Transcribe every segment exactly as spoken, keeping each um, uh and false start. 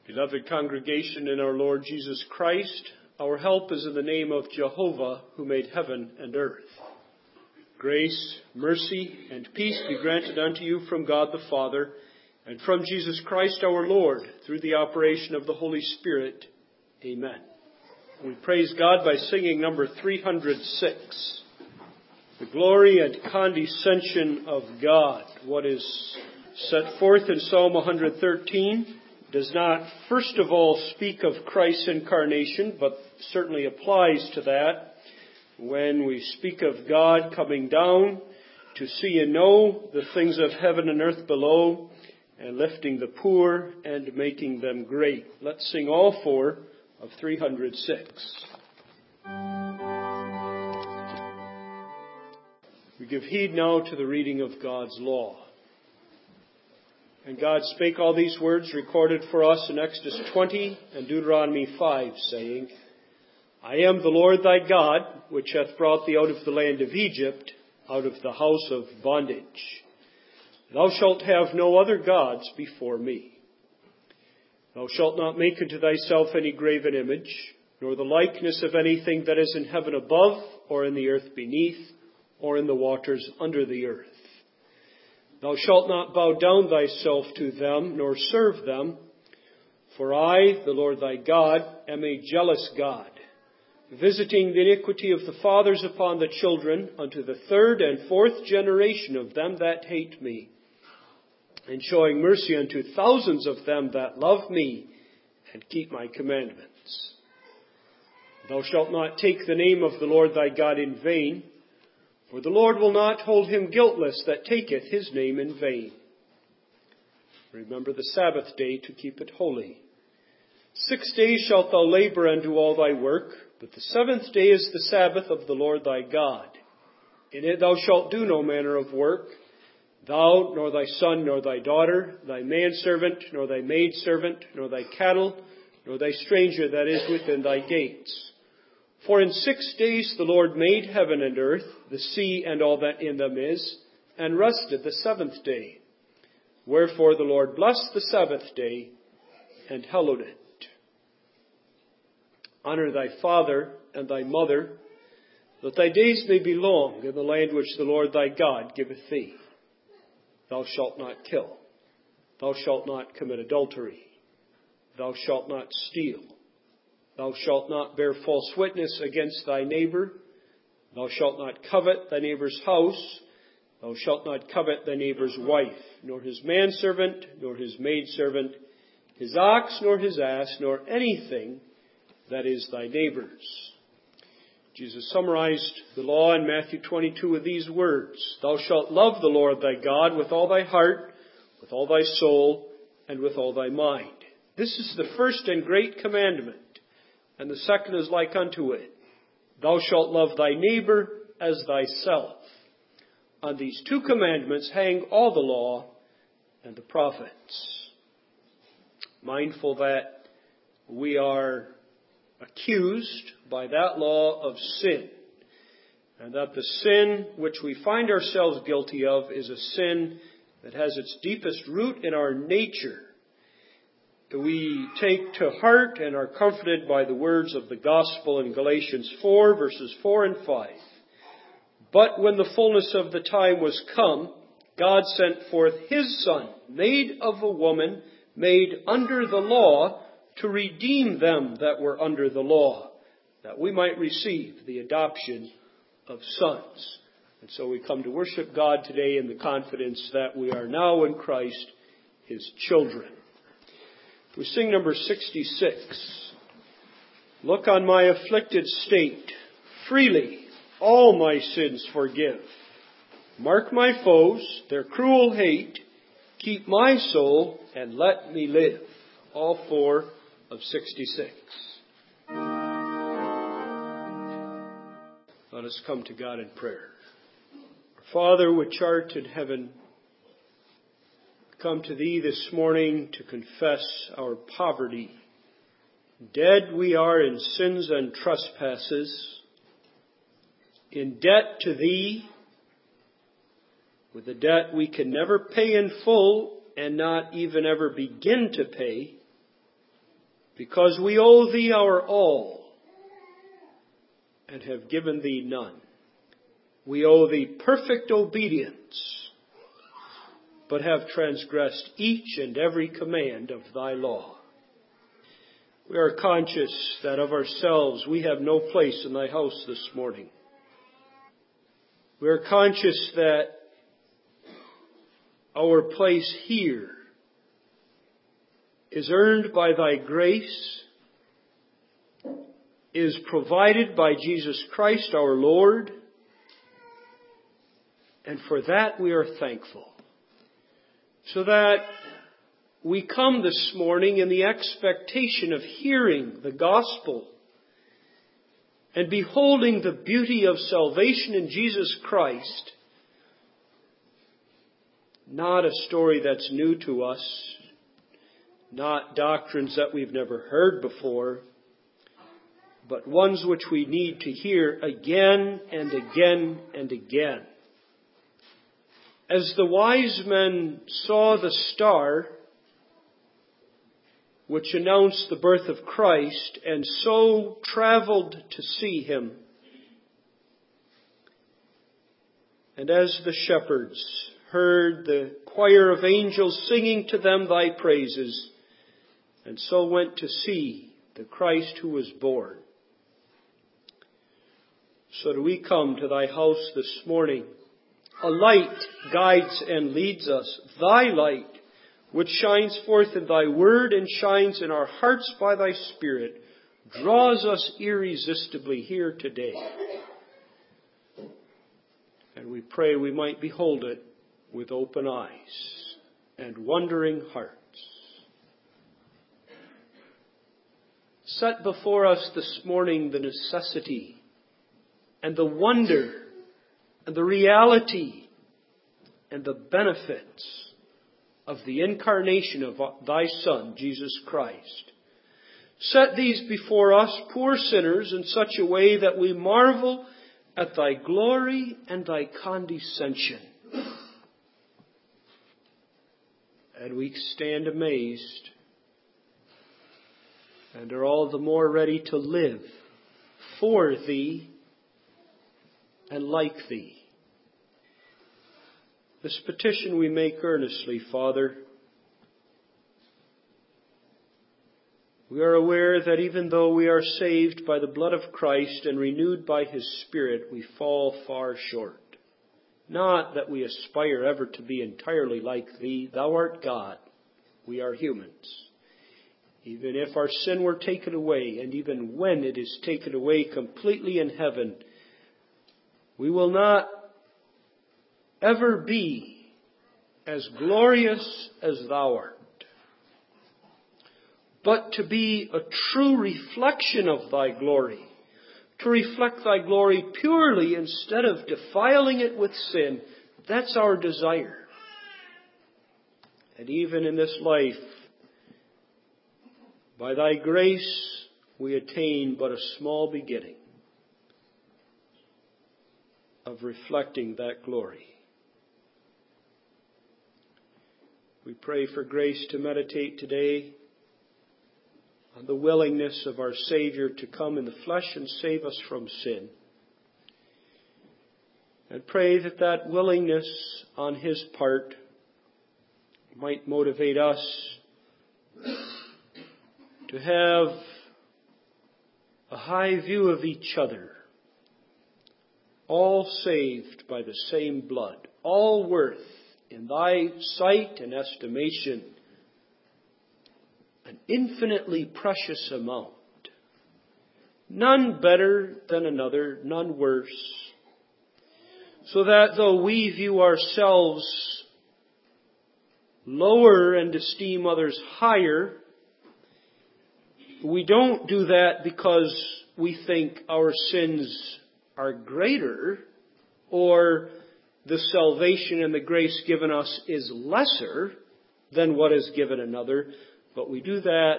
Beloved congregation in our Lord Jesus Christ, our help is in the name of Jehovah, who made heaven and earth. Grace, mercy, and peace be granted unto you from God the Father, and from Jesus Christ our Lord, through the operation of the Holy Spirit. Amen. We praise God by singing number three hundred six. The glory and condescension of God. What is set forth in Psalm one hundred thirteen does not, first of all, speak of Christ's incarnation, but certainly applies to that. When we speak of God coming down to see and know the things of heaven and earth below, and lifting the poor and making them great. Let's sing all four of three hundred six. We give heed now to the reading of God's law. And God spake all these words recorded for us in Exodus twenty and Deuteronomy five, saying, I am the Lord thy God, which hath brought thee out of the land of Egypt, out of the house of bondage. Thou shalt have no other gods before me. Thou shalt not make unto thyself any graven image, nor the likeness of anything that is in heaven above, or in the earth beneath, or in the waters under the earth. Thou shalt not bow down thyself to them, nor serve them. For I, the Lord thy God, am a jealous God, visiting the iniquity of the fathers upon the children, unto the third and fourth generation of them that hate me, and showing mercy unto thousands of them that love me, and keep my commandments. Thou shalt not take the name of the Lord thy God in vain, for the Lord will not hold him guiltless that taketh his name in vain. Remember the Sabbath day to keep it holy. Six days shalt thou labor and do all thy work, but the seventh day is the Sabbath of the Lord thy God. In it thou shalt do no manner of work, thou, nor thy son, nor thy daughter, thy manservant, nor thy maidservant, nor thy cattle, nor thy stranger that is within thy gates. For in six days the Lord made heaven and earth, the sea and all that in them is, and rested the seventh day. Wherefore the Lord blessed the Sabbath day and hallowed it. Honor thy father and thy mother, that thy days may be long in the land which the Lord thy God giveth thee. Thou shalt not kill. Thou shalt not commit adultery. Thou shalt not steal. Thou shalt not bear false witness against thy neighbor. Thou shalt not covet thy neighbor's house. Thou shalt not covet thy neighbor's wife, nor his manservant, nor his maidservant, his ox, nor his ass, nor anything that is thy neighbor's. Jesus summarized the law in Matthew twenty-two with these words, Thou shalt love the Lord thy God with all thy heart, with all thy soul, and with all thy mind. This is the first and great commandment. And the second is like unto it. Thou shalt love thy neighbor as thyself. On these two commandments hang all the law and the prophets. Mindful that we are accused by that law of sin, and that the sin which we find ourselves guilty of is a sin that has its deepest root in our nature. We take to heart and are comforted by the words of the gospel in Galatians four, verses four and five. But when the fullness of the time was come, God sent forth his Son, made of a woman, made under the law, to redeem them that were under the law, that we might receive the adoption of sons. And so we come to worship God today in the confidence that we are now in Christ, his children. We sing number sixty-six. Look on my afflicted state. Freely all my sins forgive. Mark my foes, their cruel hate. Keep my soul and let me live. All four of sixty-six. Let us come to God in prayer. Father, which art in heaven, come to thee this morning to confess our poverty. Dead we are in sins and trespasses, in debt to thee, with a debt we can never pay in full and not even ever begin to pay. because we owe Thee our all and have given Thee none. We owe Thee perfect obedience, but have transgressed each and every command of Thy law. We are conscious that of ourselves we have no place in Thy house this morning. We are conscious that our place here is earned by Thy grace, is provided by Jesus Christ our Lord, and for that we are thankful. So that we come this morning in the expectation of hearing the gospel and beholding the beauty of salvation in Jesus Christ. Not a story that's new to us, not doctrines that we've never heard before, but ones which we need to hear again and again and again. As the wise men saw the star which announced the birth of Christ, and so traveled to see Him, and as the shepherds heard the choir of angels singing to them Thy praises, and so went to see the Christ who was born, so do we come to Thy house this morning. A light guides and leads us, Thy light, which shines forth in Thy word and shines in our hearts by Thy Spirit, draws us irresistibly here today. And we pray we might behold it with open eyes and wondering hearts. Set before us this morning the necessity and the wonder and the reality and the benefits of the incarnation of Thy Son, Jesus Christ. Set these before us, poor sinners, in such a way that we marvel at Thy glory and Thy condescension. And we stand amazed and are all the more ready to live for Thee and like Thee. This petition we make earnestly, Father. We are aware that even though we are saved by the blood of Christ and renewed by His Spirit, we fall far short. Not that we aspire ever to be entirely like Thee. Thou art God. We are humans. Even if our sin were taken away, and even when it is taken away completely in heaven, we will not ever be as glorious as Thou art. But to be a true reflection of Thy glory, to reflect Thy glory purely instead of defiling it with sin, that's our desire. And even in this life, by Thy grace, we attain but a small beginning of reflecting that glory. We pray for grace to meditate today on the willingness of our Savior to come in the flesh and save us from sin. And pray that that willingness on His part might motivate us to have a high view of each other, all saved by the same blood, all worth in Thy sight and estimation an infinitely precious amount. None better than another, none worse. So that though we view ourselves lower and esteem others higher, we don't do that because we think our sins are greater or the salvation and the grace given us is lesser than what is given another. But we do that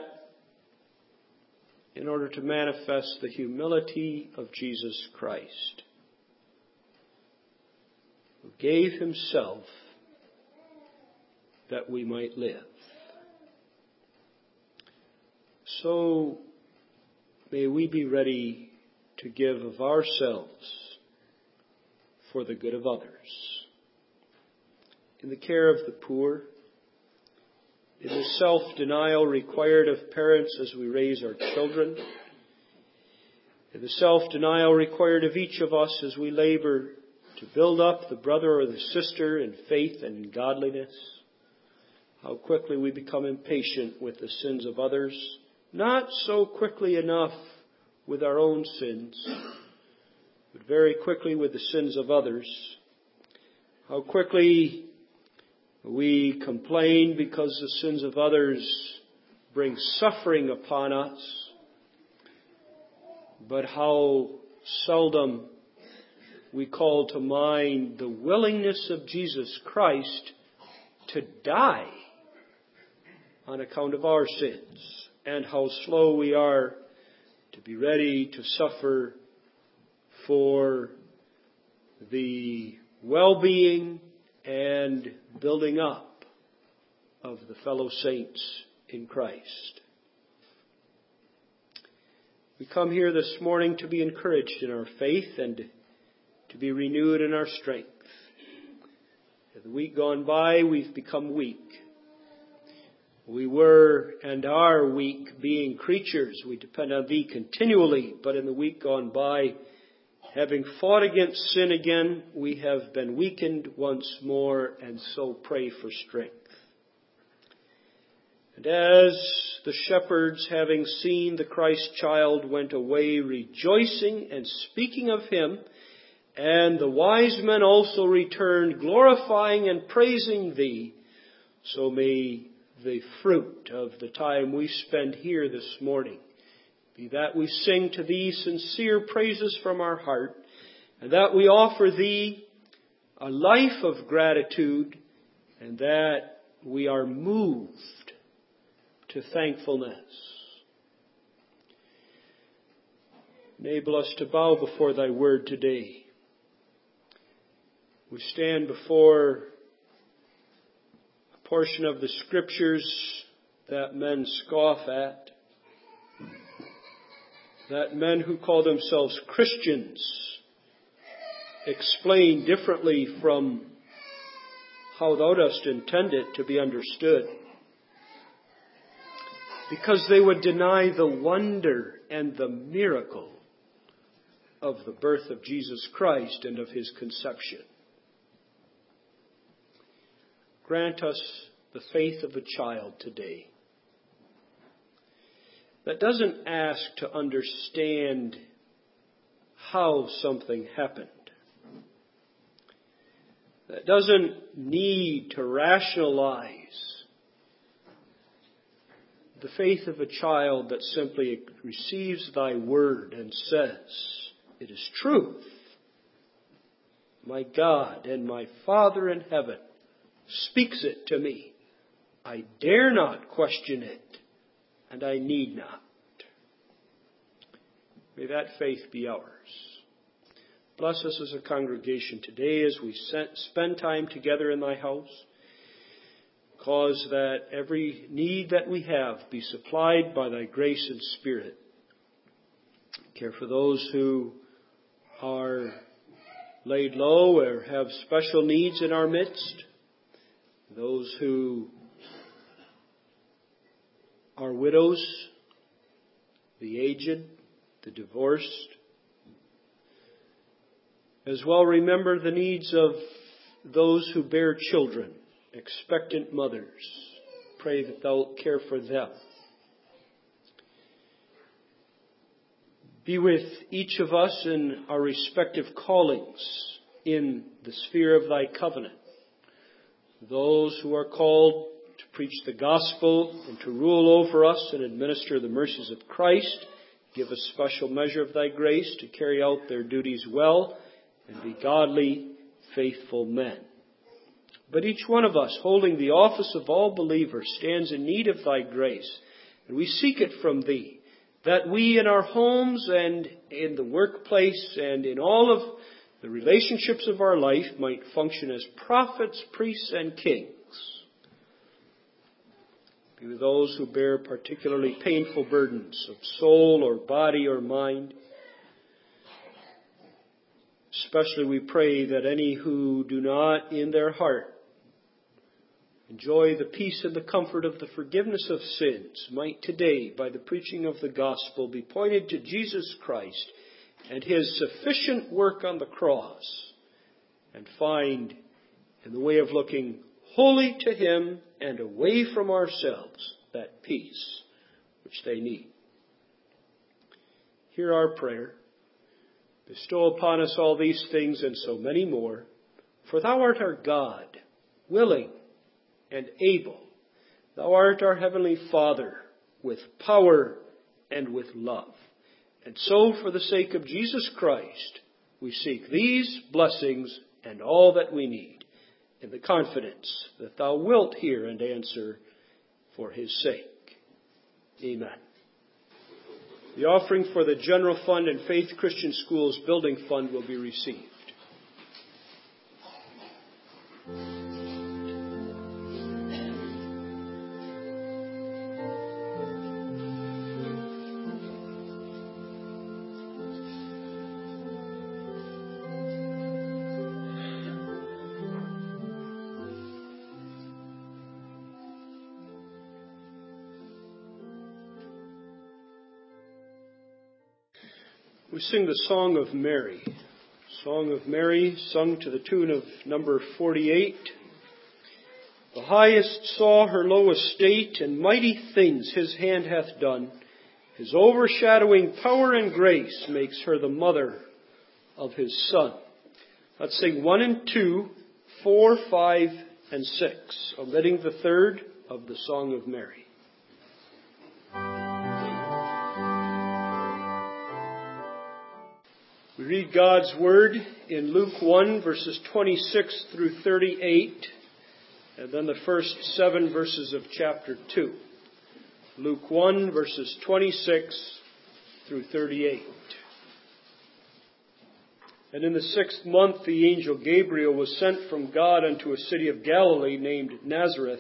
in order to manifest the humility of Jesus Christ, who gave Himself that we might live. So may we be ready to give of ourselves for the good of others, in the care of the poor, in the self-denial required of parents as we raise our children, in the self-denial required of each of us as we labor to build up the brother or the sister in faith and in godliness. How quickly we become impatient with the sins of others, not so quickly enough with our own sins, but very quickly with the sins of others. How quickly we complain because the sins of others bring suffering upon us, but how seldom we call to mind the willingness of Jesus Christ to die on account of our sins, and how slow we are to be ready to suffer for the well-being and building up of the fellow saints in Christ. We come here this morning to be encouraged in our faith and to be renewed in our strength. In the week gone by, we've become weak. We were and are weak, being creatures. We depend on Thee continually, but in the week gone by, having fought against sin again, we have been weakened once more, and so pray for strength. And as the shepherds, having seen the Christ child, went away rejoicing and speaking of Him, and the wise men also returned, glorifying and praising Thee, so may the fruit of the time we spend here this morning be that we sing to Thee sincere praises from our heart, and that we offer Thee a life of gratitude, and that we are moved to thankfulness. Enable us to bow before Thy word today. We stand before a portion of the Scriptures that men scoff at, that men who call themselves Christians explain differently from how Thou dost intend it to be understood, because they would deny the wonder and the miracle of the birth of Jesus Christ and of His conception. Grant us the faith of a child today that doesn't ask to understand how something happened, that doesn't need to rationalize, the faith of a child that simply receives Thy word and says, "It is truth. My God and my Father in heaven speaks it to me. I dare not question it, and I need not." May that faith be ours. Bless us as a congregation today as we spend time together in Thy house. Cause that every need that we have be supplied by Thy grace and Spirit. Care for those who are laid low or have special needs in our midst. Those who are widows, the aged, the divorced. As well, remember the needs of those who bear children, expectant mothers. Pray that Thou care for them. Be with each of us in our respective callings in the sphere of Thy covenant. Those who are called to preach the gospel and to rule over us and administer the mercies of Christ, give a special measure of Thy grace to carry out their duties well and be godly, faithful men. But each one of us, holding the office of all believers, stands in need of Thy grace, and we seek it from Thee, that we in our homes and in the workplace and in all of the relationships of our life might function as prophets, priests, and kings. Be with those who bear particularly painful burdens of soul or body or mind. Especially we pray that any who do not in their heart enjoy the peace and the comfort of the forgiveness of sins might today, by the preaching of the gospel, be pointed to Jesus Christ and His sufficient work on the cross, and find, in the way of looking wholly to Him and away from ourselves, that peace which they need. Hear our prayer. Bestow upon us all these things and so many more, for Thou art our God, willing and able. Thou art our Heavenly Father, with power and with love. And so, for the sake of Jesus Christ, we seek these blessings and all that we need, in the confidence that Thou wilt hear and answer for His sake. Amen. The offering for the General Fund and Faith Christian Schools Building Fund will be received. We sing the Song of Mary. Song of Mary, sung to the tune of number forty-eight. The highest saw her low estate, and mighty things His hand hath done. His overshadowing power and grace makes her the mother of His Son. Let's sing one and two, four, five, and six, omitting the third of the Song of Mary. We read God's Word in Luke one, verses twenty-six through thirty-eight, and then the first seven verses of chapter two. Luke one, verses twenty-six through thirty-eight. And in the sixth month the angel Gabriel was sent from God unto a city of Galilee named Nazareth,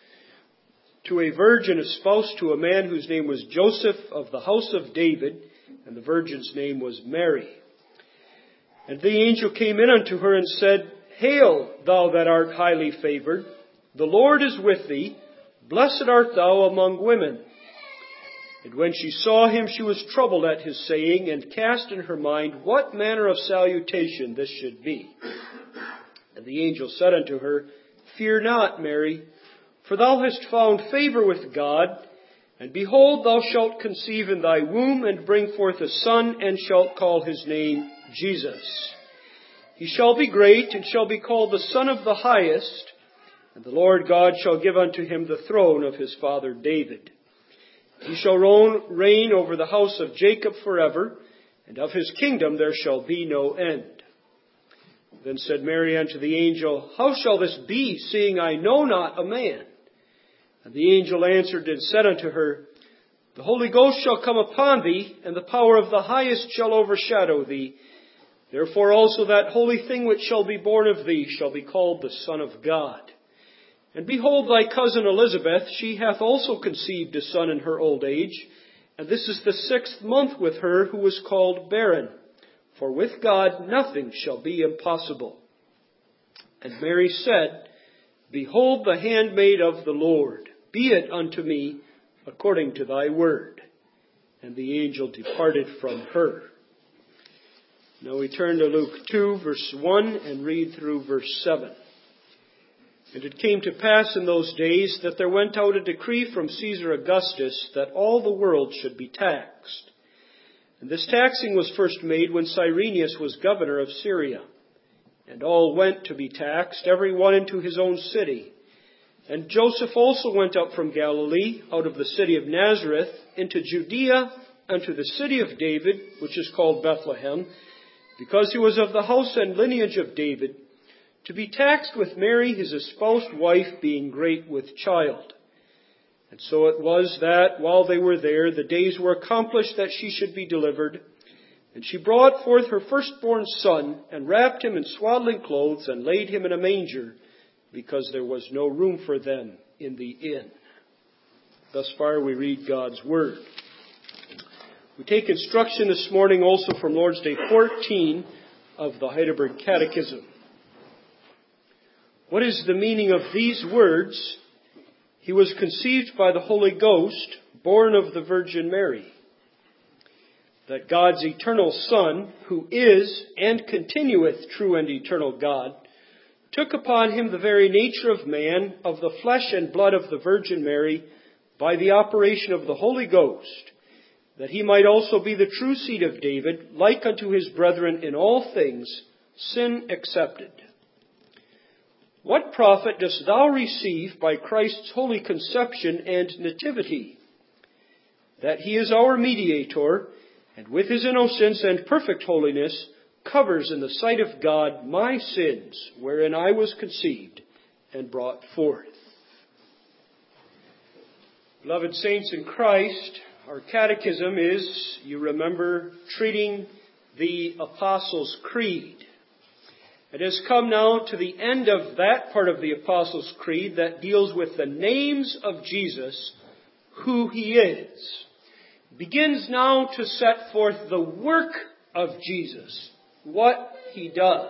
to a virgin espoused to a man whose name was Joseph, of the house of David, and the virgin's name was Mary. And the angel came in unto her and said, Hail, thou that art highly favored, the Lord is with thee, blessed art thou among women. And when she saw him, she was troubled at his saying, and cast in her mind what manner of salutation this should be. And the angel said unto her, Fear not, Mary, for thou hast found favor with God, and behold, thou shalt conceive in thy womb, and bring forth a son, and shalt call his name Jesus. He shall be great, and shall be called the Son of the Highest, and the Lord God shall give unto him the throne of his father David. He shall reign over the house of Jacob forever, and of his kingdom there shall be no end. Then said Mary unto the angel, How shall this be, seeing I know not a man? And the angel answered and said unto her, The Holy Ghost shall come upon thee, and the power of the Highest shall overshadow thee. Therefore also that holy thing which shall be born of thee shall be called the Son of God. And behold, thy cousin Elizabeth, she hath also conceived a son in her old age, and this is the sixth month with her who was called barren. For with God nothing shall be impossible. And Mary said, Behold the handmaid of the Lord, be it unto me according to thy word. And the angel departed from her. Now we turn to Luke two, verse one, and read through verse seven. And it came to pass in those days that there went out a decree from Caesar Augustus that all the world should be taxed. And this taxing was first made when Cyrenius was governor of Syria. And all went to be taxed, every one into his own city. And Joseph also went up from Galilee, out of the city of Nazareth, into Judea, unto the city of David, which is called Bethlehem, because he was of the house and lineage of David, to be taxed with Mary, his espoused wife, being great with child. And so it was that, while they were there, the days were accomplished that she should be delivered. And she brought forth her firstborn son, and wrapped him in swaddling clothes, and laid him in a manger, because there was no room for them in the inn. Thus far we read God's Word. We take instruction this morning also from Lord's Day fourteen of the Heidelberg Catechism. What is the meaning of these words? He was conceived by the Holy Ghost, born of the Virgin Mary. That God's eternal Son, who is and continueth true and eternal God, took upon him the very nature of man, of the flesh and blood of the Virgin Mary, by the operation of the Holy Ghost, that he might also be the true seed of David, like unto his brethren in all things, sin excepted. What profit dost thou receive by Christ's holy conception and nativity? That he is our mediator, and with his innocence and perfect holiness, covers in the sight of God my sins, wherein I was conceived and brought forth. Beloved saints in Christ, our catechism is, you remember, treating the Apostles' Creed. It has come now to the end of that part of the Apostles' Creed that deals with the names of Jesus, who he is. It begins now to set forth the work of Jesus, what he does.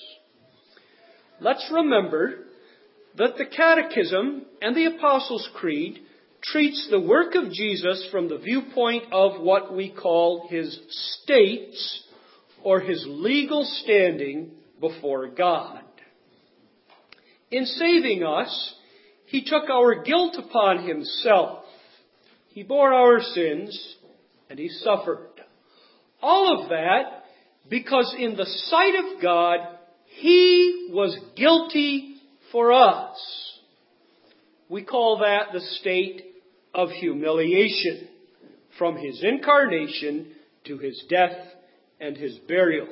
Let's remember that the Catechism and the Apostles' Creed treats the work of Jesus from the viewpoint of what we call his states or his legal standing before God. In saving us, he took our guilt upon himself. He bore our sins and he suffered. All of that because in the sight of God, he was guilty for us. We call that the state of humiliation, from his incarnation to his death and his burial.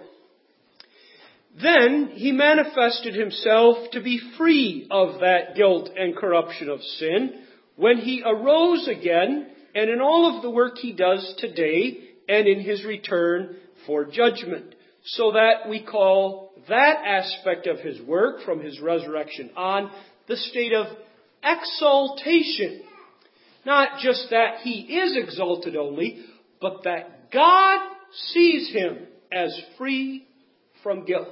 Then he manifested himself to be free of that guilt and corruption of sin when he arose again, and in all of the work he does today and in his return for judgment. So that we call that aspect of his work from his resurrection on the state of exaltation. Not just that he is exalted only, but that God sees him as free from guilt.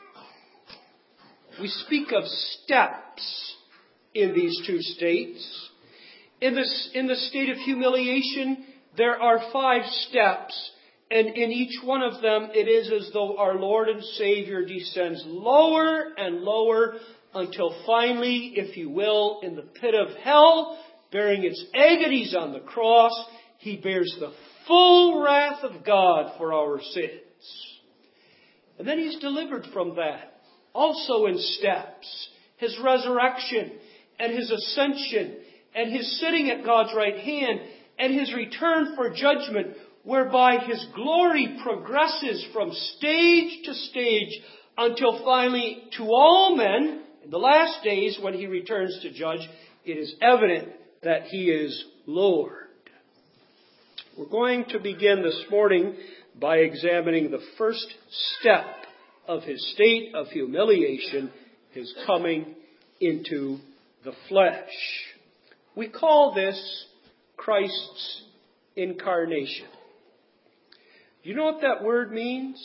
We speak of steps in these two states. In the, in the state of humiliation, there are five steps, and in each one of them it is as though our Lord and Savior descends lower and lower until finally, if you will, in the pit of hell, bearing its agonies on the cross, he bears the full wrath of God for our sins. And then he's delivered from that. Also in steps, his resurrection and his ascension and his sitting at God's right hand and his return for judgment, whereby his glory progresses from stage to stage until finally to all men, in the last days when he returns to judge, it is evident that he is Lord. We're going to begin this morning by examining the first step of his state of humiliation, his coming into the flesh. We call this Christ's incarnation. Do you know what that word means?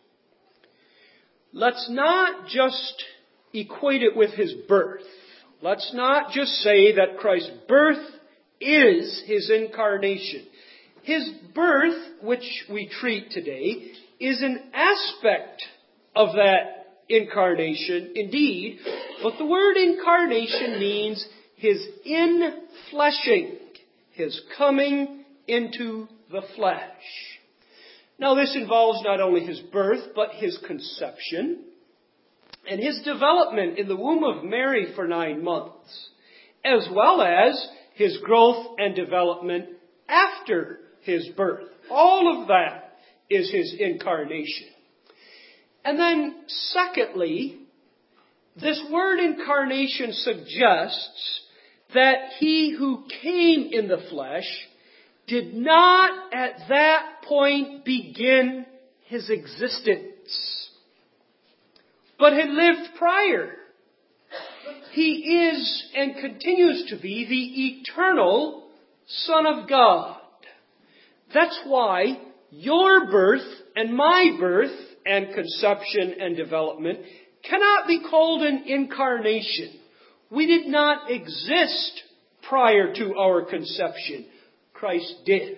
Let's not just equate it with his birth. Let's not just say that Christ's birth is his incarnation. His birth, which we treat today, is an aspect of that incarnation, indeed, but the word incarnation means his infleshing, his coming into the flesh. Now this involves not only his birth, but his conception and his development in the womb of Mary for nine months, as well as his growth and development after his birth. All of that is his incarnation. And then, secondly, this word incarnation suggests that he who came in the flesh did not at that point begin his existence, but had lived prior. He is and continues to be the eternal Son of God. That's why your birth and my birth and conception and development cannot be called an incarnation. We did not exist prior to our conception. Christ did.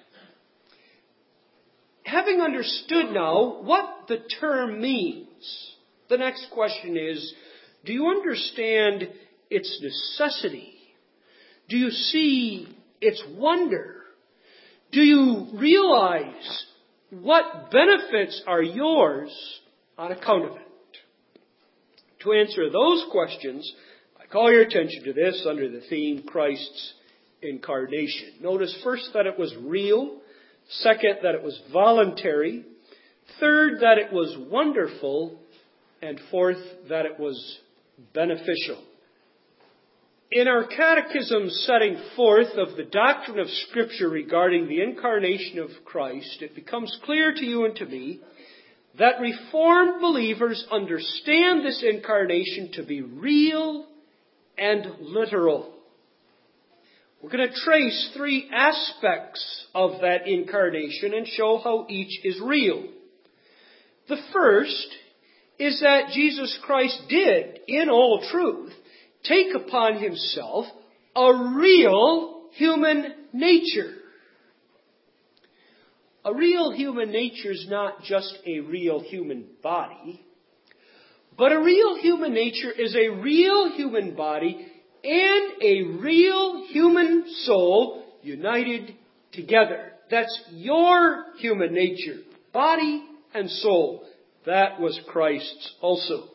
Having understood now what the term means, the next question is, do you understand its necessity? Do you see its wonder? Do you realize what benefits are yours on account of it? To answer those questions, I call your attention to this under the theme Christ's incarnation. Notice first that it was real. Second, that it was voluntary. Third, that it was wonderful. And fourth, that it was beneficial. In our catechism setting forth of the doctrine of Scripture regarding the incarnation of Christ, it becomes clear to you and to me that Reformed believers understand this incarnation to be real and literal. We're going to trace three aspects of that incarnation and show how each is real. The first is that Jesus Christ did, in all truth, take upon himself a real human nature. A real human nature is not just a real human body, but a real human nature is a real human body and a real human soul united together. That's your human nature, body and soul. That was Christ's also.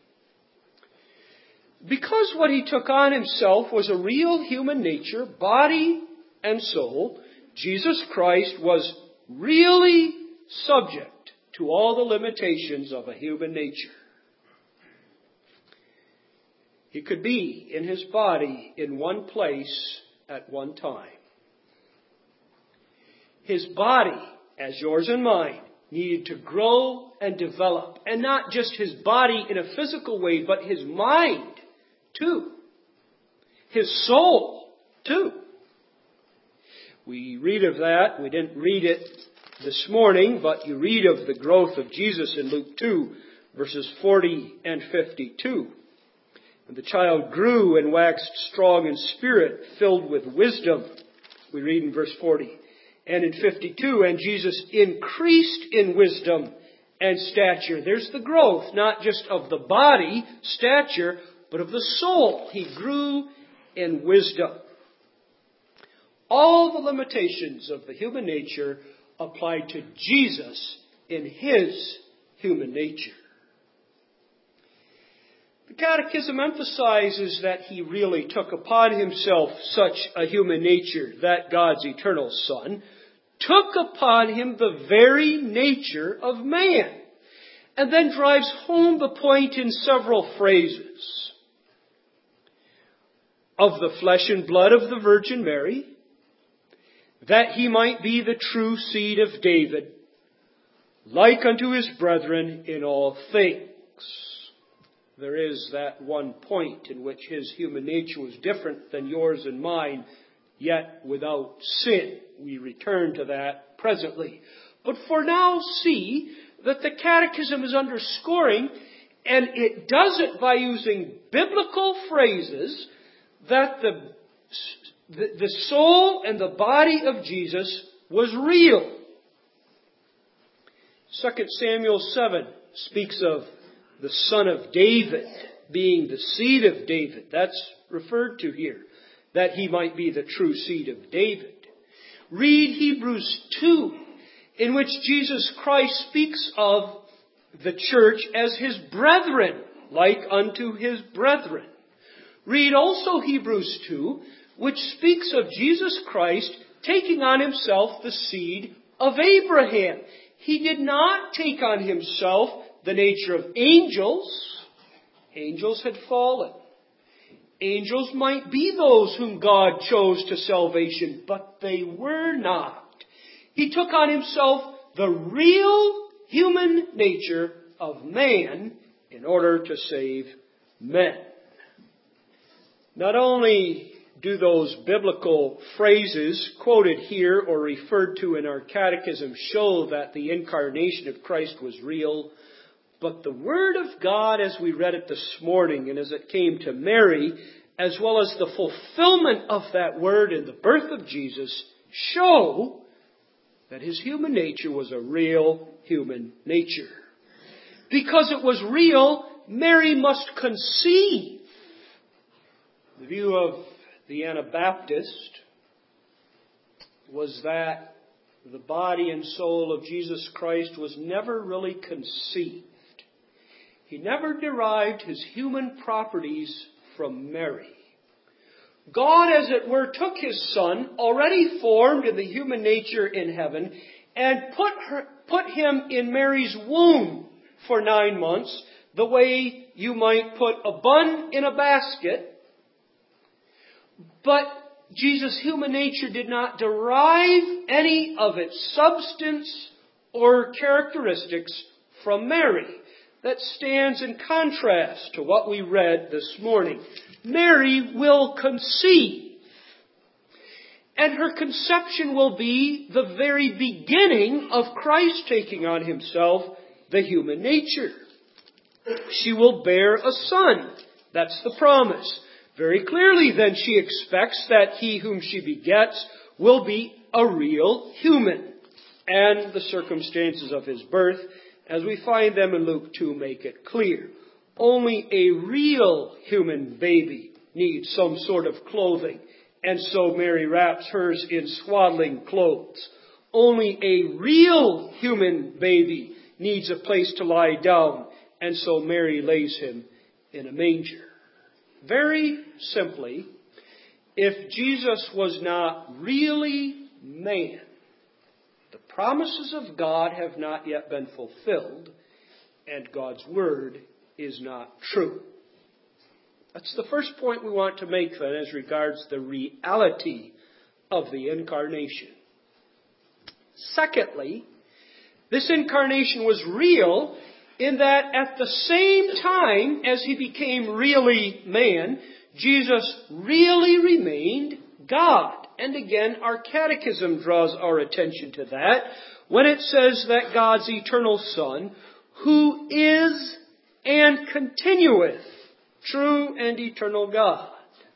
Because what he took on himself was a real human nature, body and soul, Jesus Christ was really subject to all the limitations of a human nature. He could be in his body in one place at one time. His body, as yours and mine, needed to grow and develop. And not just his body in a physical way, but his mind too. His soul too. We read of that. We didn't read it this morning, but you read of the growth of Jesus in Luke two, verses forty and fifty-two. And the child grew and waxed strong in spirit, filled with wisdom. We read in verse forty. And in fifty-two, and Jesus increased in wisdom and stature. There's the growth, not just of the body, stature, but of the soul. He grew in wisdom. All the limitations of the human nature applied to Jesus in his human nature. The Catechism emphasizes that he really took upon himself such a human nature that God's eternal Son took upon him the very nature of man, and then drives home the point in several phrases. Of the flesh and blood of the Virgin Mary, that he might be the true seed of David, like unto his brethren in all things. There is that one point in which his human nature was different than yours and mine, yet without sin. We return to that presently. But for now, see that the Catechism is underscoring, and it does it by using biblical phrases, that the, the, the soul and the body of Jesus was real. Second Samuel seven speaks of the son of David being the seed of David. That's referred to here, that he might be the true seed of David. Read Hebrews two, in which Jesus Christ speaks of the church as his brethren, like unto his brethren. Read also Hebrews two, which speaks of Jesus Christ taking on himself the seed of Abraham. He did not take on himself the nature of angels. Angels had fallen. Angels might be those whom God chose to salvation, but they were not. He took on himself the real human nature of man in order to save men. Not only do those biblical phrases quoted here or referred to in our catechism show that the incarnation of Christ was real. But the Word of God, as we read it this morning and as it came to Mary, as well as the fulfillment of that Word in the birth of Jesus, show that His human nature was a real human nature. Because it was real, Mary must conceive. The view of the Anabaptist was that the body and soul of Jesus Christ was never really conceived. He never derived His human properties from Mary. God, as it were, took His Son, already formed in the human nature in heaven, and put her, put Him in Mary's womb for nine months, the way you might put a bun in a basket. But Jesus' human nature did not derive any of its substance or characteristics from Mary. That stands in contrast to what we read this morning. Mary will conceive. And her conception will be the very beginning of Christ taking on Himself the human nature. She will bear a son. That's the promise. Very clearly, then, she expects that He whom she begets will be a real human. And the circumstances of His birth, as we find them in Luke two, make it clear. Only a real human baby needs some sort of clothing. And so Mary wraps hers in swaddling clothes. Only a real human baby needs a place to lie down. And so Mary lays Him in a manger. Very simply, if Jesus was not really man, the promises of God have not yet been fulfilled, and God's Word is not true. That's the first point we want to make then as regards the reality of the incarnation. Secondly, this incarnation was real in that at the same time as He became really man, Jesus really remained God. And again, our catechism draws our attention to that when it says that God's eternal Son, who is and continueth, true and eternal God.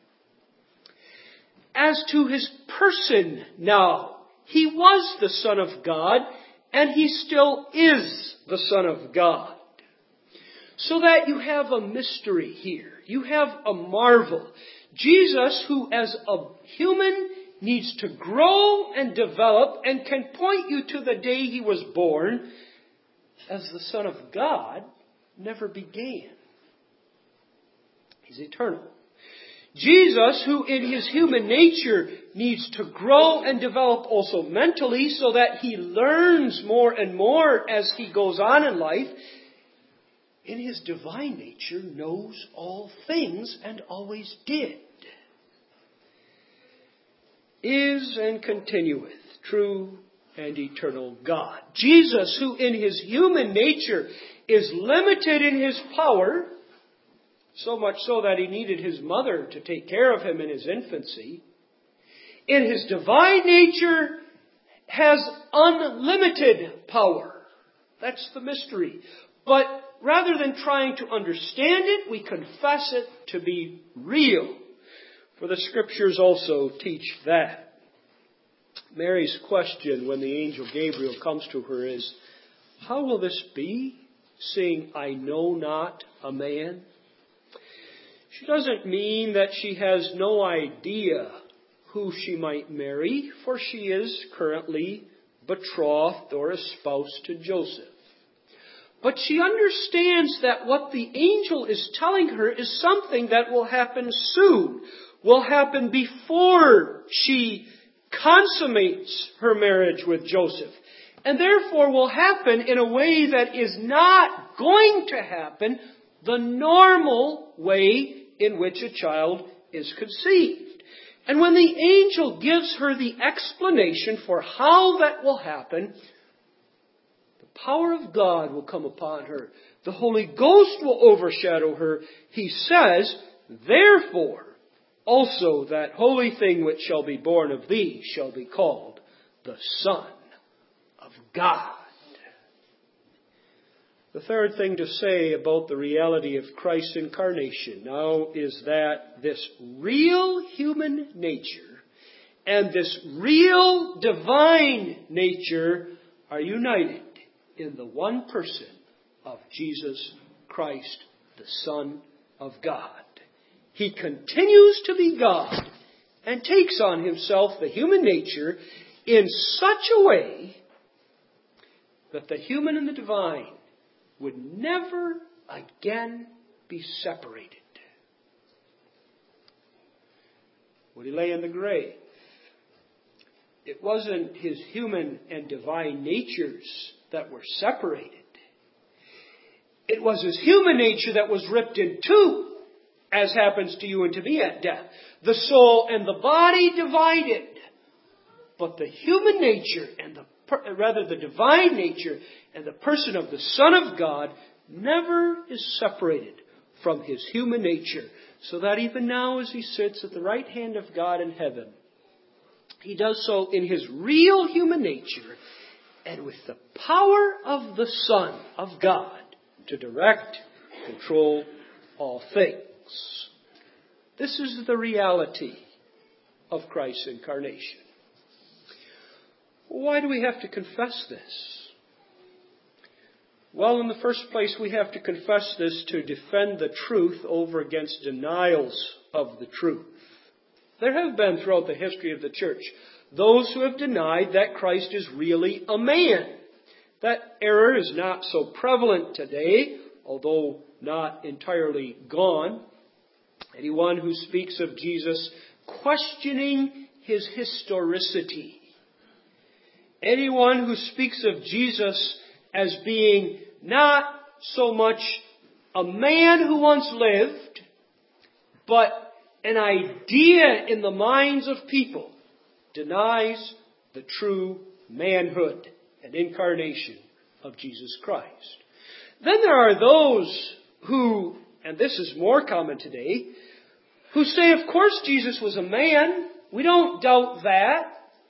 As to His person now, He was the Son of God, and He still is the Son of God. So that you have a mystery here. You have a marvel. Jesus, who as a human needs to grow and develop and can point you to the day He was born, as the Son of God, never began. He's eternal. Jesus, who in His human nature needs to grow and develop also mentally so that He learns more and more as He goes on in life, in His divine nature knows all things and always did. Is and continueth, true and eternal God. Jesus, who in His human nature is limited in His power, so much so that He needed His mother to take care of Him in His infancy, in His divine nature has unlimited power. That's the mystery. But rather than trying to understand it, we confess it to be real. For the Scriptures also teach that. Mary's question when the angel Gabriel comes to her is, how will this be, seeing I know not a man? She doesn't mean that she has no idea who she might marry, for she is currently betrothed or espoused to Joseph. But she understands that what the angel is telling her is something that will happen soon, will happen before she consummates her marriage with Joseph, and therefore will happen in a way that is not going to happen the normal way in which a child is conceived. And when the angel gives her the explanation for how that will happen, the power of God will come upon her. The Holy Ghost will overshadow her. He says, therefore, Also that holy thing which shall be born of thee shall be called the Son of God. The third thing to say about the reality of Christ's incarnation now is that this real human nature and this real divine nature are united in the one person of Jesus Christ, the Son of God. He continues to be God and takes on himself the human nature in such a way that the human and the divine would never again be separated. When he lay in the grave, it wasn't his human and divine natures that were separated. It was his human nature that was ripped in two, as happens to you and to me at death. The soul and the body divided. But the human nature and the, rather the divine nature and the person of the Son of God never is separated from his human nature. So that even now as he sits at the right hand of God in heaven, he does so in his real human nature and with the power of the Son of God to direct, control all things. This is the reality of Christ's incarnation. Why do we have to confess this? Well, in the first place, we have to confess this to defend the truth over against denials of the truth. There have been throughout the history of the church those who have denied that Christ is really a man. That error is not so prevalent today, although not entirely gone. Anyone who speaks of Jesus questioning his historicity. Anyone who speaks of Jesus as being not so much a man who once lived, but an idea in the minds of people, denies the true manhood and incarnation of Jesus Christ. Then there are those who, and this is more common today, who say, of course Jesus was a man. We don't doubt that.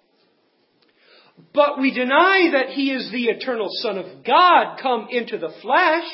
But we deny that he is the eternal Son of God come into the flesh.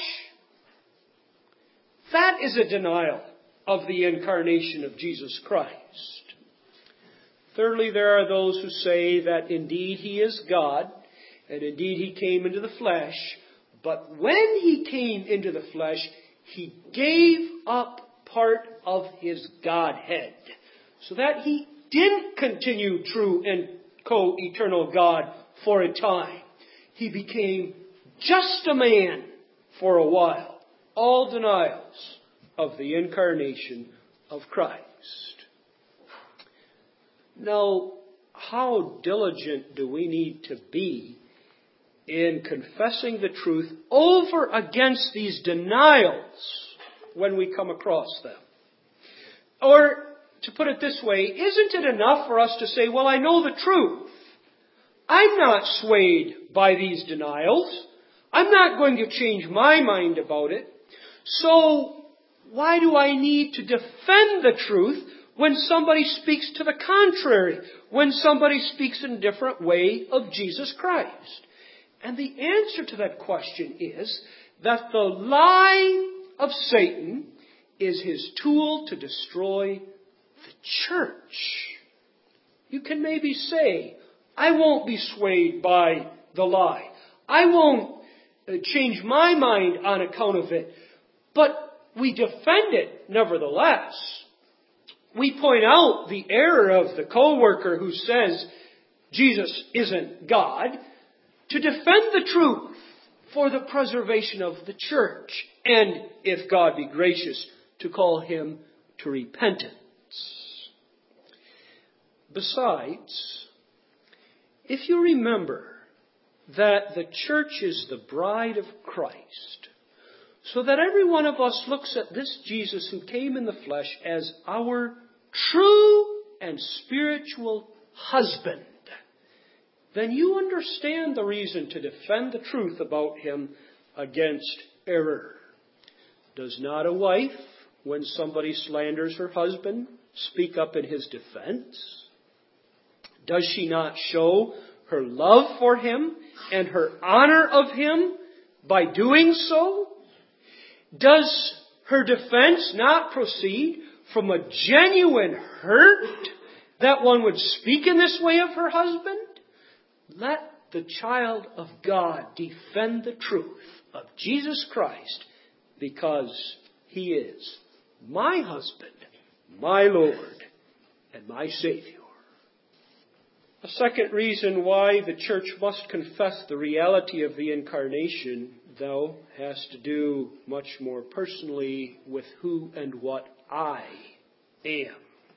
That is a denial of the incarnation of Jesus Christ. Thirdly, there are those who say that indeed he is God, and indeed he came into the flesh, but when he came into the flesh, he gave up part of his Godhead, so that he didn't continue true and co-eternal God for a time. He became just a man for a while. All denials of the incarnation of Christ. Now, how diligent do we need to be in confessing the truth over against these denials when we come across them? Or, to put it this way, isn't it enough for us to say, well, I know the truth. I'm not swayed by these denials. I'm not going to change my mind about it. So, why do I need to defend the truth when somebody speaks to the contrary? When somebody speaks in a different way of Jesus Christ? And the answer to that question is that the lie of Satan is his tool to destroy the church. You can maybe say, I won't be swayed by the lie. I won't change my mind on account of it. But we defend it nevertheless. We point out the error of the co-worker who says Jesus isn't God to defend the truth for the preservation of the church. And, if God be gracious, to call him to repentance. Besides, if you remember that the church is the bride of Christ, so that every one of us looks at this Jesus who came in the flesh as our true and spiritual husband, then you understand the reason to defend the truth about him against error. Does not a wife, when somebody slanders her husband, speak up in his defense? Does she not show her love for him and her honor of him by doing so? Does her defense not proceed from a genuine hurt that one would speak in this way of her husband? Let the child of God defend the truth of Jesus Christ, because he is my husband, my Lord, and my Savior. A second reason why the church must confess the reality of the incarnation, though, has to do much more personally with who and what I am.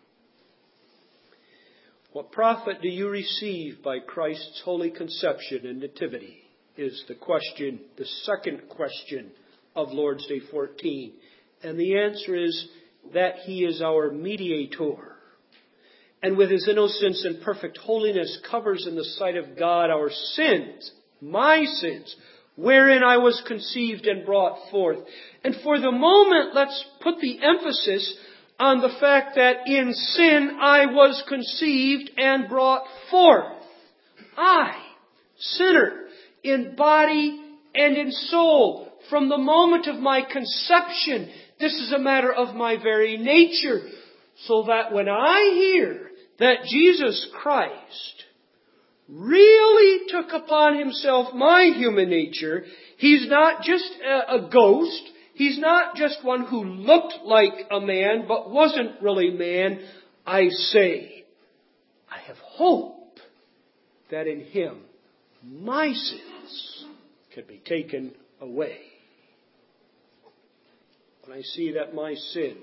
What profit do you receive by Christ's holy conception and nativity is the question, the second question of Lord's Day fourteen. And the answer is that he is our mediator. And with his innocence and perfect holiness covers in the sight of God our sins, my sins, wherein I was conceived and brought forth. And for the moment, let's put the emphasis on the fact that in sin I was conceived and brought forth. I, sinner, in body and in soul, from the moment of my conception, this is a matter of my very nature. So that when I hear that Jesus Christ really took upon himself my human nature, he's not just a, a ghost, he's not just one who looked like a man but wasn't really man, I say, I have hope that in him my sins can be taken away. When I see that my sin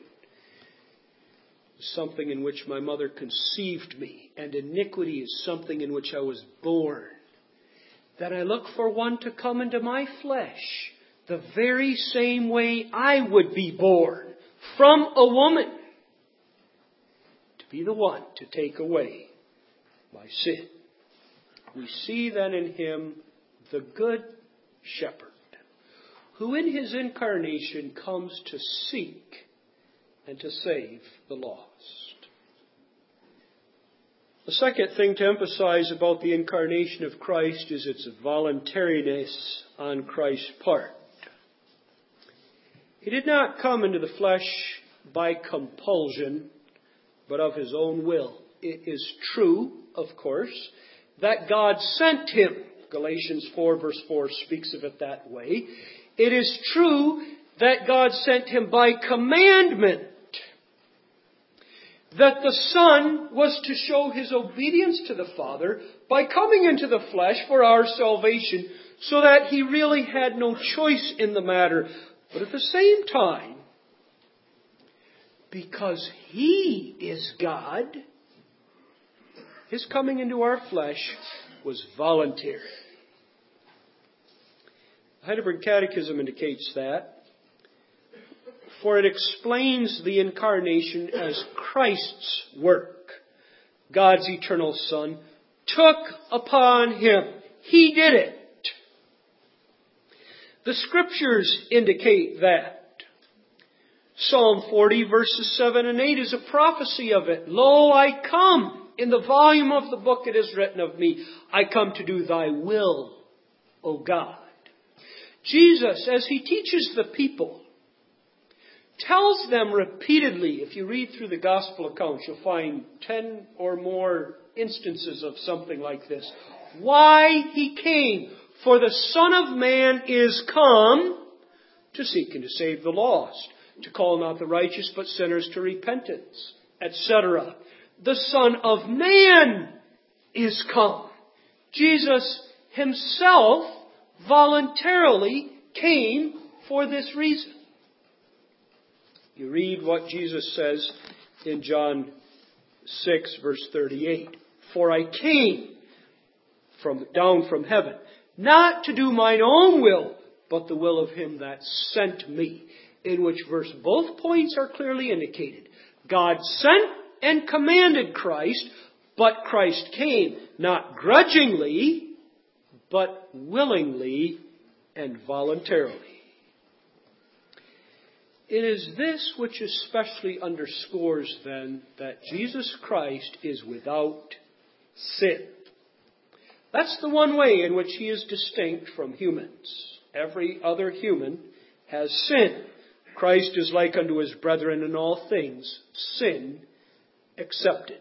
is something in which my mother conceived me, and iniquity is something in which I was born, then I look for one to come into my flesh the very same way I would be born, from a woman, to be the one to take away my sin. We see then in him the good shepherd, who in his incarnation comes to seek and to save the lost. The second thing to emphasize about the incarnation of Christ is its voluntariness on Christ's part. He did not come into the flesh by compulsion, but of his own will. It is true, of course, that God sent him. Galatians four verse four speaks of it that way. It is true that God sent him by commandment. That the Son was to show his obedience to the Father by coming into the flesh for our salvation, so that he really had no choice in the matter. But at the same time, because he is God, his coming into our flesh was voluntary. The Heidelberg Catechism indicates that, for it explains the incarnation as Christ's work. God's eternal Son took upon him. He did it. The Scriptures indicate that. Psalm forty verses seven and eight is a prophecy of it. Lo, I come. In the volume of the book it is written of me, I come to do thy will, O God. Jesus, as he teaches the people, tells them repeatedly, if you read through the gospel accounts, you'll find ten or more instances of something like this. Why he came. For the Son of Man is come to seek and to save the lost, to call not the righteous but sinners to repentance, et cetera. The Son of Man is come. Jesus himself voluntarily came for this reason. You read what Jesus says in John six verse thirty-eight. For I came from down from heaven, not to do mine own will, but the will of him that sent me. In which verse both points are clearly indicated. God sent and commanded Christ, but Christ came not grudgingly, but willingly and voluntarily. It is this which especially underscores then that Jesus Christ is without sin. That's the one way in which he is distinct from humans. Every other human has sin. Christ is like unto his brethren in all things, sin excepted.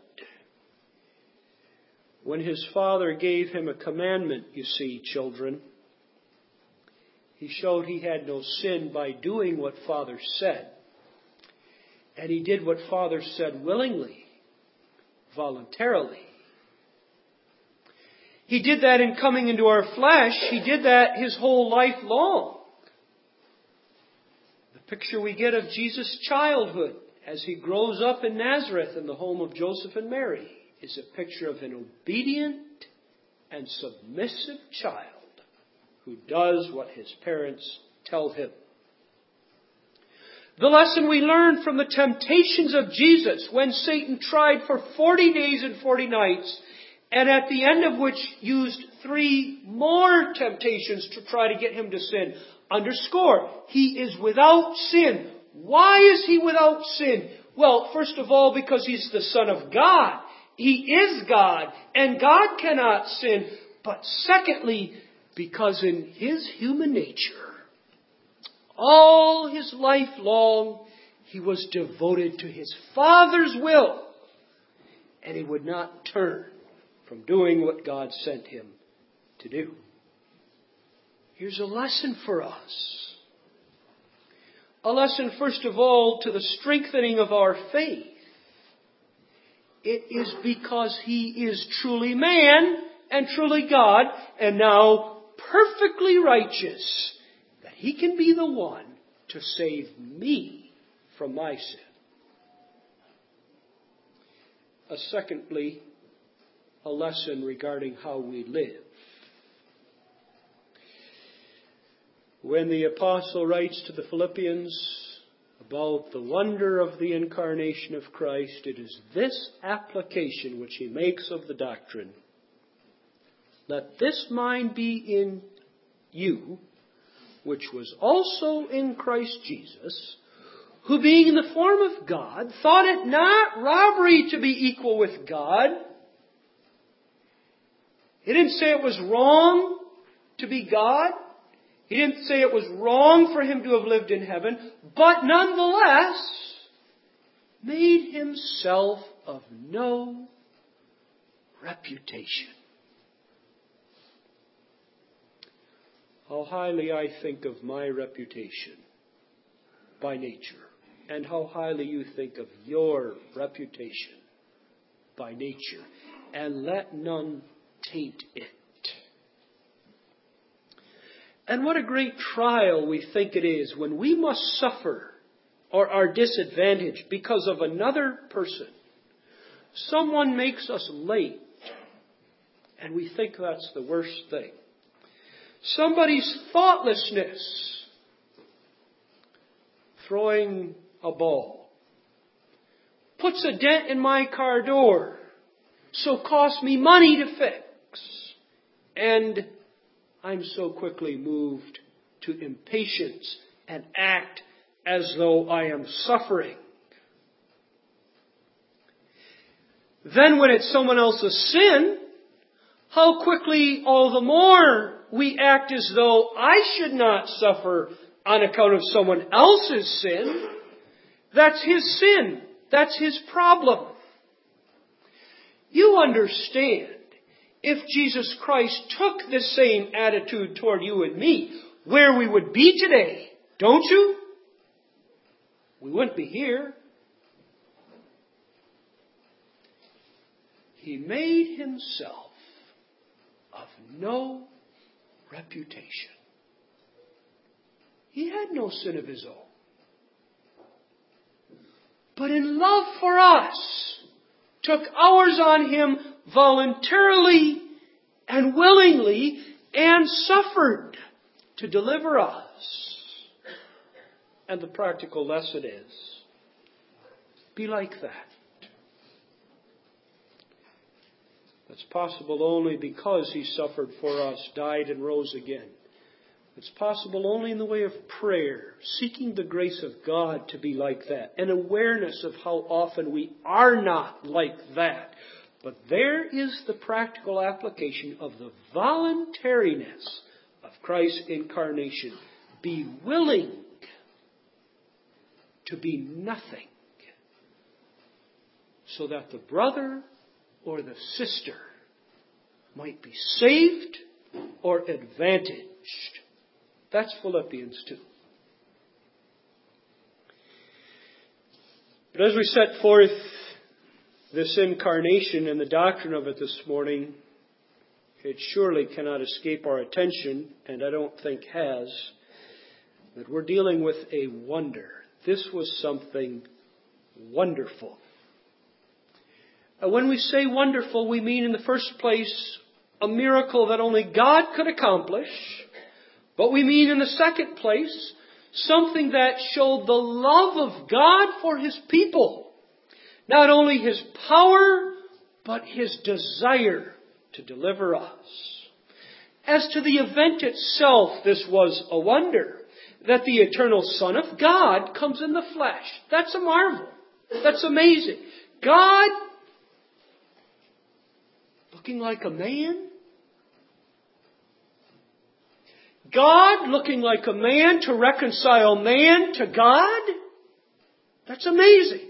When his Father gave him a commandment, you see, children, he showed he had no sin by doing what Father said. And he did what Father said willingly, voluntarily. He did that in coming into our flesh. He did that his whole life long. The picture we get of Jesus' childhood as he grows up in Nazareth in the home of Joseph and Mary is a picture of an obedient and submissive child who does what his parents tell him. The lesson we learn from the temptations of Jesus when Satan tried for forty days and forty nights, and at the end of which used three more temptations to try to get him to sin, underscore, he is without sin. Why is he without sin? Well, first of all, because he's the Son of God. He is God, and God cannot sin. But secondly, because in his human nature, all his life long, he was devoted to his Father's will. And he would not turn from doing what God sent him to do. Here's a lesson for us. A lesson, first of all, to the strengthening of our faith. It is because he is truly man and truly God, and now perfectly righteous, that he can be the one to save me from my sin. A secondly, a lesson regarding how we live. When the apostle writes to the Philippians about the wonder of the incarnation of Christ, it is this application which he makes of the doctrine. Let this mind be in you, which was also in Christ Jesus, who being in the form of God, thought it not robbery to be equal with God. He didn't say it was wrong to be God. He didn't say it was wrong for him to have lived in heaven, but nonetheless made himself of no reputation. How highly I think of my reputation by nature, and how highly you think of your reputation by nature, and let none taint it. And what a great trial we think it is when we must suffer or are disadvantaged because of another person. Someone makes us late, and we think that's the worst thing. Somebody's thoughtlessness, throwing a ball, puts a dent in my car door, so costs me money to fix. And I'm so quickly moved to impatience and act as though I am suffering. Then when it's someone else's sin, how quickly all the more we act as though I should not suffer on account of someone else's sin. That's his sin. That's his problem. You understand, if Jesus Christ took the same attitude toward you and me, where we would be today, don't you? We wouldn't be here. He made himself of no reputation. He had no sin of his own. But in love for us, took ours on him voluntarily and willingly, and suffered to deliver us. And the practical lesson is, be like that. That's possible only because he suffered for us, died and rose again. It's possible only in the way of prayer, seeking the grace of God to be like that, an awareness of how often we are not like that. But there is the practical application of the voluntariness of Christ's incarnation. Be willing to be nothing so that the brother or the sister might be saved or advantaged. That's Philippians two. But as we set forth this incarnation and the doctrine of it this morning, it surely cannot escape our attention, and I don't think has, that we're dealing with a wonder. This was something wonderful. And when we say wonderful, we mean in the first place a miracle that only God could accomplish. But we mean in the second place something that showed the love of God for His people. Not only His power, but His desire to deliver us. As to the event itself, this was a wonder. That the eternal Son of God comes in the flesh. That's a marvel. That's amazing. God looking like a man. God looking like a man to reconcile man to God. That's amazing.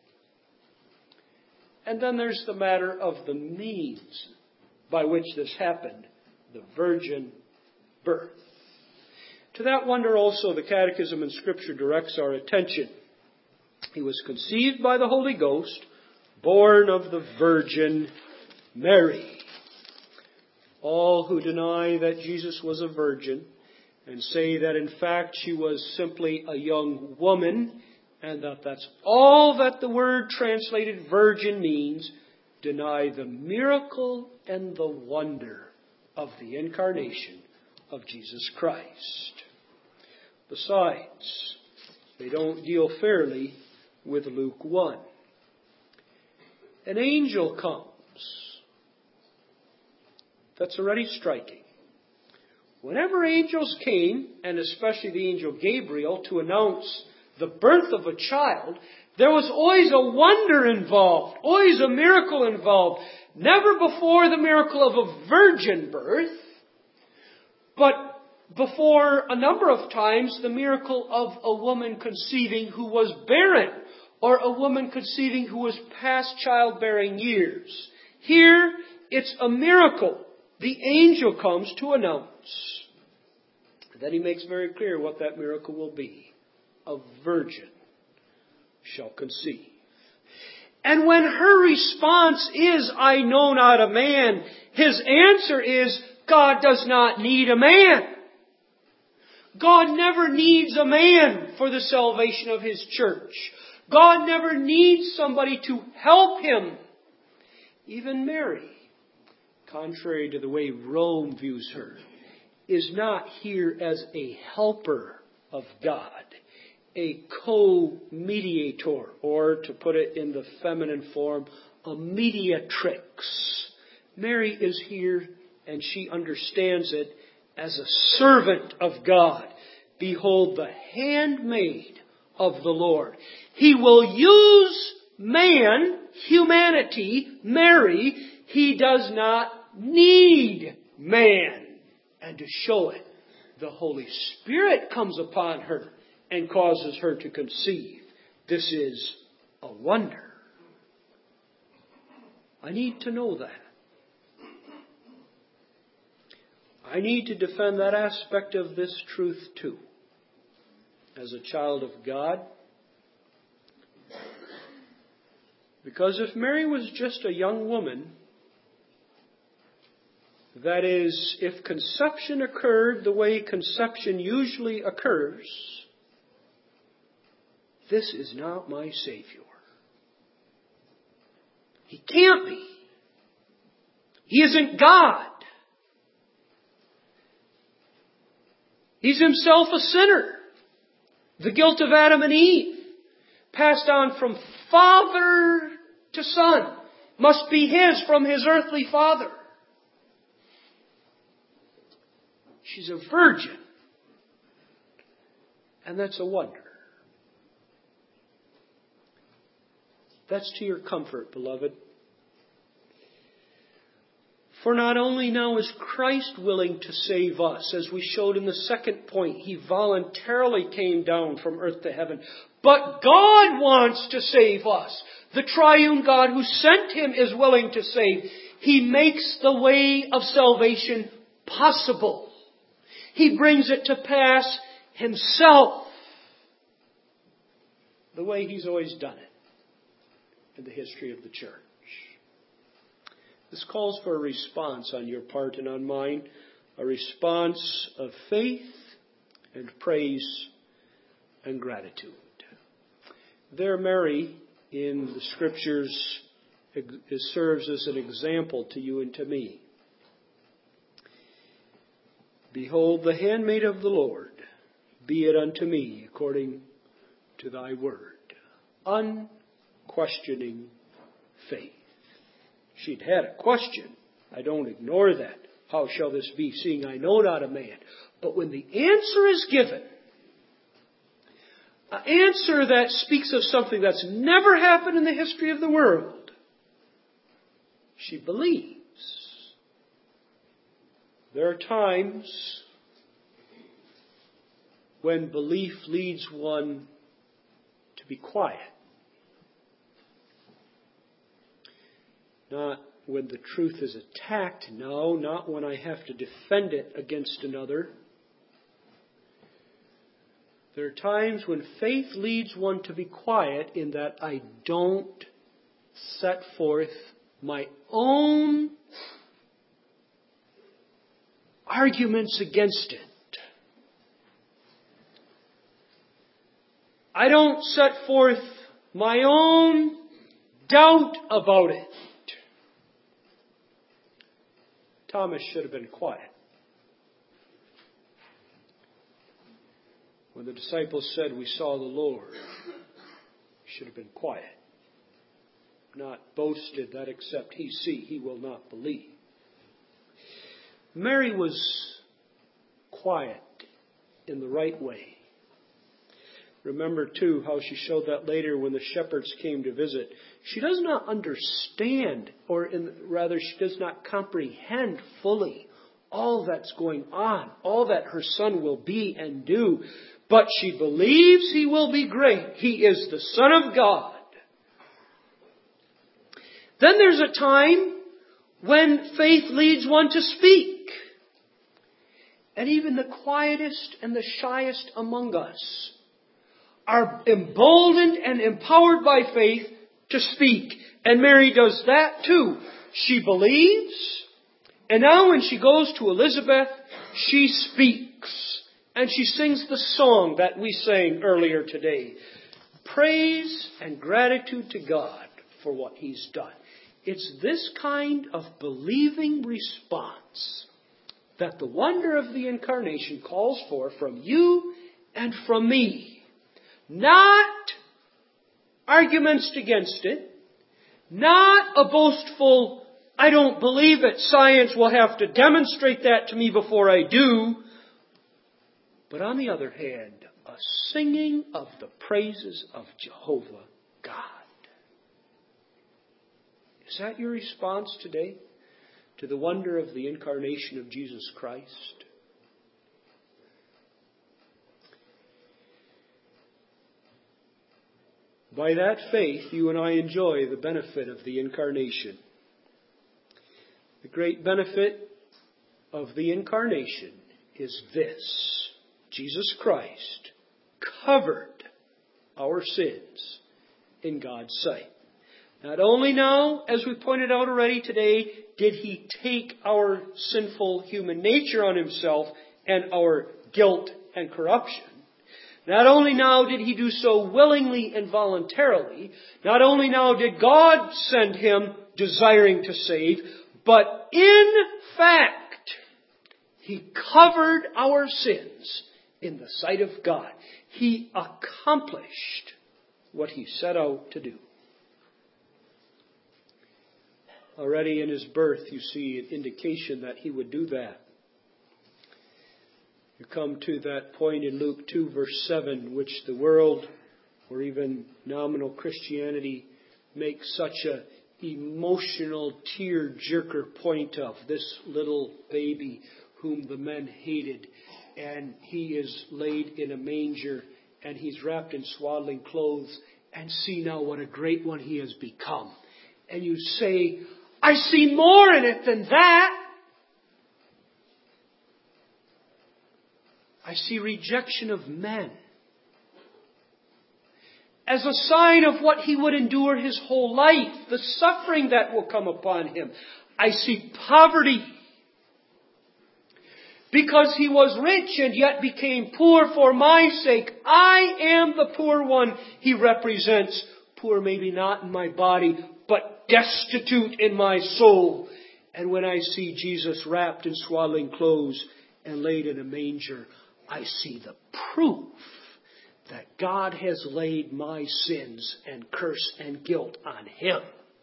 And then there's the matter of the means by which this happened. The virgin birth. To that wonder also the Catechism in Scripture directs our attention. He was conceived by the Holy Ghost, born of the Virgin Mary. All who deny that Jesus was a virgin and say that in fact she was simply a young woman and that that's all that the word translated virgin means, deny the miracle and the wonder of the incarnation of Jesus Christ. Besides, they don't deal fairly with Luke one. An angel comes. That's already striking. Whenever angels came, and especially the angel Gabriel, to announce the birth of a child, there was always a wonder involved, always a miracle involved. Never before the miracle of a virgin birth, but before a number of times the miracle of a woman conceiving who was barren, or a woman conceiving who was past childbearing years. Here, it's a miracle. The angel comes to announce. Then he makes very clear what that miracle will be. A virgin shall conceive. And when her response is, I know not a man, his answer is, God does not need a man. God never needs a man for the salvation of His church. God never needs somebody to help Him. Even Mary, contrary to the way Rome views her, is not here as a helper of God, a co-mediator, or to put it in the feminine form, a mediatrix. Mary is here, and she understands it as a servant of God. Behold, the handmaid of the Lord. He will use man, humanity, Mary. He does not need man. And to show it, the Holy Spirit comes upon her and causes her to conceive. This is a wonder. I need to know that. I need to defend that aspect of this truth too. As a child of God. Because if Mary was just a young woman, that is, if conception occurred the way conception usually occurs, this is not my Savior. He can't be. He isn't God. He's himself a sinner. The guilt of Adam and Eve, passed on from father to son, must be his from his earthly father. She's a virgin. And that's a wonder. That's to your comfort, beloved. For not only now is Christ willing to save us, as we showed in the second point, He voluntarily came down from earth to heaven, but God wants to save us. The triune God who sent Him is willing to save. He makes the way of salvation possible. He brings it to pass Himself, the way He's always done it in the history of the church. This calls for a response on your part and on mine, a response of faith and praise and gratitude. There, Mary, in the Scriptures, serves as an example to you and to me. Behold, the handmaid of the Lord, be it unto me according to thy word. Unquestioning faith. She'd had a question. I don't ignore that. How shall this be, seeing I know not a man? But when the answer is given, an answer that speaks of something that's never happened in the history of the world, she believes. There are times when belief leads one to be quiet. Not when the truth is attacked, no, not when I have to defend it against another. There are times when faith leads one to be quiet in that I don't set forth my own arguments against it. I don't set forth my own doubt about it. Thomas should have been quiet. When the disciples said, we saw the Lord, he should have been quiet. Not boasted that except he see, he will not believe. Mary was quiet in the right way. Remember, too, how she showed that later when the shepherds came to visit. She does not understand, or in, rather she does not comprehend fully all that's going on, all that her son will be and do. But she believes he will be great. He is the Son of God. Then there's a time when faith leads one to speak. And even the quietest and the shyest among us are emboldened and empowered by faith to speak. And Mary does that too. She believes. And now when she goes to Elizabeth, she speaks. And she sings the song that we sang earlier today. Praise and gratitude to God for what He's done. It's this kind of believing response that the wonder of the Incarnation calls for from you and from me. Not arguments against it. Not a boastful, I don't believe it, science will have to demonstrate that to me before I do. But on the other hand, a singing of the praises of Jehovah God. Is that your response today to the wonder of the incarnation of Jesus Christ? By that faith, you and I enjoy the benefit of the incarnation. The great benefit of the incarnation is this: Jesus Christ covered our sins in God's sight. Not only now, as we pointed out already today, did He take our sinful human nature on Himself and our guilt and corruption. Not only now did He do so willingly and voluntarily, not only now did God send Him desiring to save, but in fact, He covered our sins in the sight of God. He accomplished what He set out to do. Already in His birth, you see an indication that He would do that. You come to that point in Luke two, verse seven, which the world, or even nominal Christianity, makes such a emotional tear-jerker point of. This little baby whom the men hated, and he is laid in a manger, and he's wrapped in swaddling clothes, and see now what a great one he has become. And you say, I see more in it than that. I see rejection of men as a sign of what he would endure his whole life, the suffering that will come upon him. I see poverty because he was rich and yet became poor for my sake. I am the poor one he represents. Poor maybe not in my body, but destitute in my soul. And when I see Jesus wrapped in swaddling clothes and laid in a manger, I see the proof that God has laid my sins and curse and guilt on Him.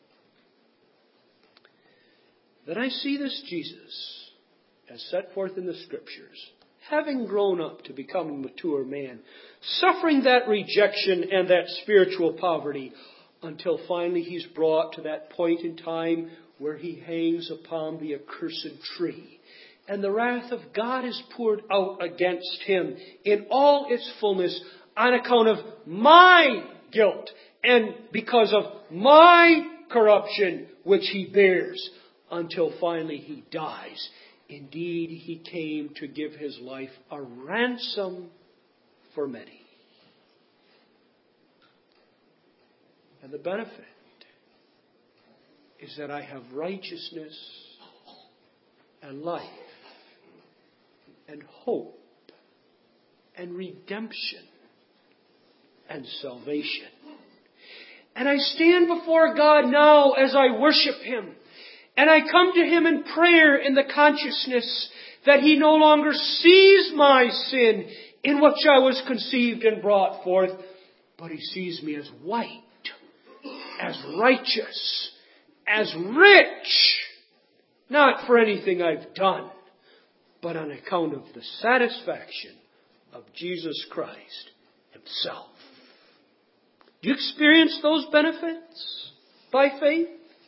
Then I see this Jesus, as set forth in the Scriptures, having grown up to become a mature man, suffering that rejection and that spiritual poverty until finally He's brought to that point in time where He hangs upon the accursed tree. And the wrath of God is poured out against Him in all its fullness on account of my guilt and because of my corruption which He bears until finally He dies. Indeed, He came to give His life a ransom for many. And the benefit is that I have righteousness and life and hope and redemption and salvation. And I stand before God now as I worship Him. And I come to Him in prayer in the consciousness that He no longer sees my sin in which I was conceived and brought forth, but He sees me as white, as righteous, as rich, not for anything I've done, but on account of the satisfaction of Jesus Christ Himself. Do you experience those benefits by faith?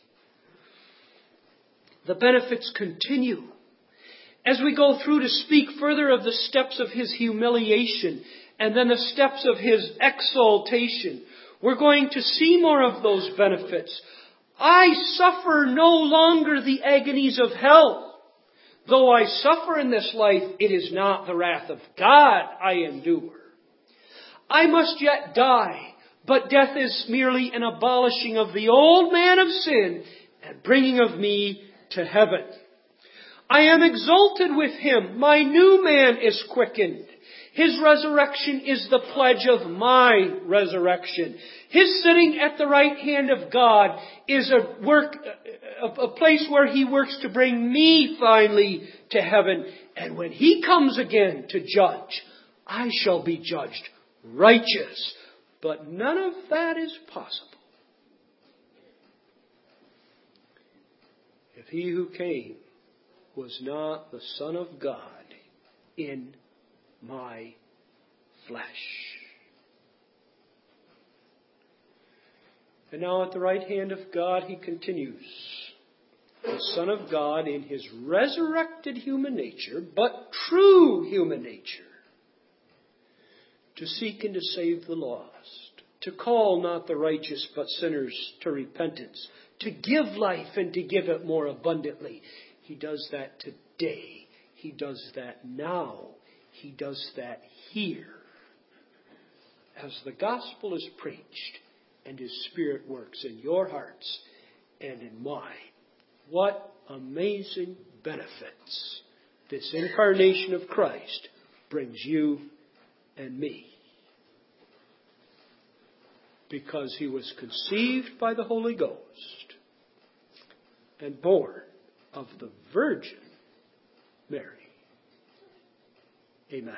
The benefits continue as we go through to speak further of the steps of His humiliation and then the steps of His exaltation. We're going to see more of those benefits. I suffer no longer the agonies of hell. Though I suffer in this life, it is not the wrath of God I endure. I must yet die, but death is merely an abolishing of the old man of sin and bringing of me to heaven. I am exalted with Him. My new man is quickened. His resurrection is the pledge of my resurrection. His sitting at the right hand of God is a work, a, a place where He works to bring me finally to heaven. And when He comes again to judge, I shall be judged righteous. But none of that is possible if He who came was not the Son of God in my flesh. And now at the right hand of God He continues, the Son of God in His resurrected human nature, but true human nature, to seek and to save the lost, to call not the righteous but sinners to repentance, to give life and to give it more abundantly. He does that today. He does that now. He does that here. As the gospel is preached and His Spirit works in your hearts and in mine. What amazing benefits this incarnation of Christ brings you and me. Because He was conceived by the Holy Ghost and born of the Virgin Mary. Amen.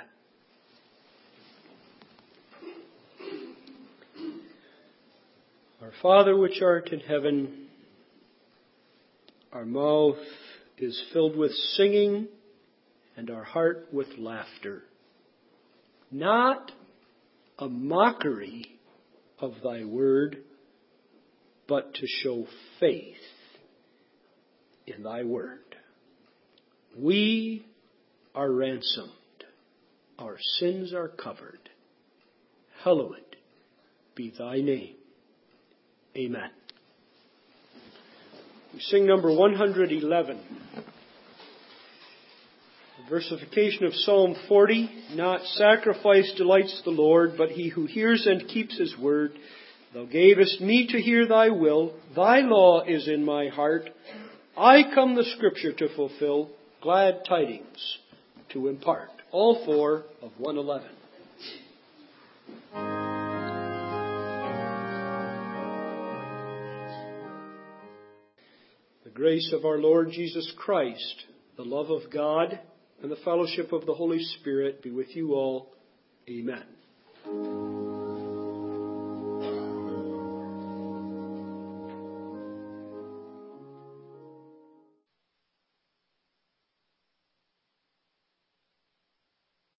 Our Father which art in heaven, our mouth is filled with singing and our heart with laughter. Not a mockery of thy word, but to show faith in thy word. We are ransomed. Our sins are covered. Hallowed be thy name. Amen. We sing number one hundred eleven. The versification of Psalm forty. Not sacrifice delights the Lord, but he who hears and keeps his word. Thou gavest me to hear thy will. Thy law is in my heart. I come the scripture to fulfill. Glad tidings to impart. All four of one eleven. The grace of our Lord Jesus Christ, the love of God, and the fellowship of the Holy Spirit be with you all. Amen.